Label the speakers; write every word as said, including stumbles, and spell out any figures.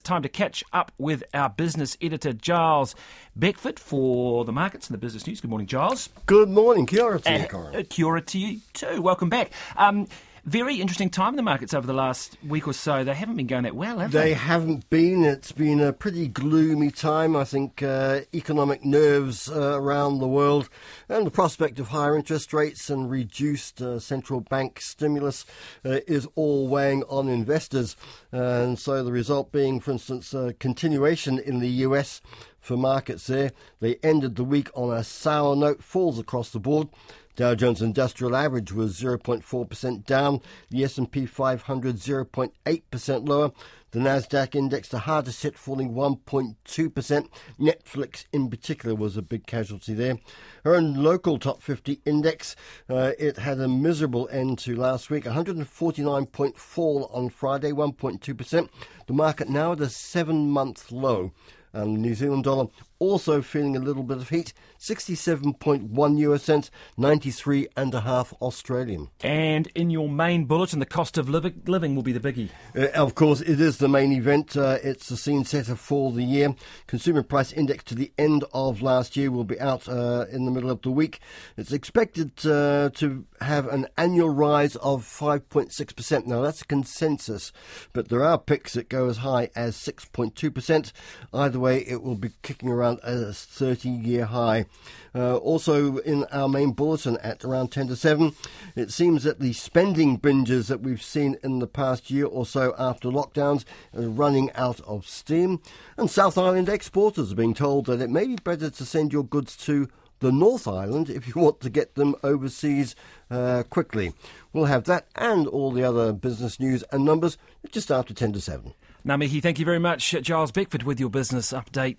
Speaker 1: Time to catch up with our business editor, Giles Beckford, for the markets and the business news. Good morning, Giles.
Speaker 2: Good morning. Kia ora to you,
Speaker 1: Uh,
Speaker 2: Corin.
Speaker 1: uh, kia ora to you too. Welcome back. Um, very interesting time in the markets over the last week or so. They haven't been going that well, have they?
Speaker 2: They haven't been. It's been a pretty gloomy time. I think uh, economic nerves uh, around the world and the prospect of higher interest rates and reduced uh, central bank stimulus uh, is all weighing on investors. And so the result being, for instance, a continuation in the U S for markets there. They ended the week on a sour note, falls across the board. Dow Jones Industrial Average was zero point four percent down. The S and P five hundred zero point eight percent lower. The Nasdaq index, the hardest hit, falling one point two percent. Netflix in particular was a big casualty there. Our own local top fifty index, uh, it had a miserable end to last week. one hundred forty-nine point fall on Friday, one point two percent. The market now at a seven-month low. And the New Zealand dollar also feeling a little bit of heat, sixty-seven point one euro cents, ninety-three and a half Australian.
Speaker 1: And in your main bulletin, the cost of living, living will be the biggie.
Speaker 2: Uh, of course, it is the main event. Uh, it's the scene setter for the year. Consumer Price Index to the end of last year will be out uh, in the middle of the week. It's expected uh, to have an annual rise of five point six percent. Now, that's a consensus, but there are picks that go as high as six point two percent. Either way, it will be kicking around a thirty-year high. Uh, also, in our main bulletin at around ten to seven, it seems that the spending binges that we've seen in the past year or so after lockdowns are running out of steam. And South Island exporters are being told that it may be better to send your goods to the North Island if you want to get them overseas uh, quickly. We'll have that and all the other business news and numbers just after ten to seven.
Speaker 1: Ngā mihi, thank you very much, Giles Beckford, with your business update.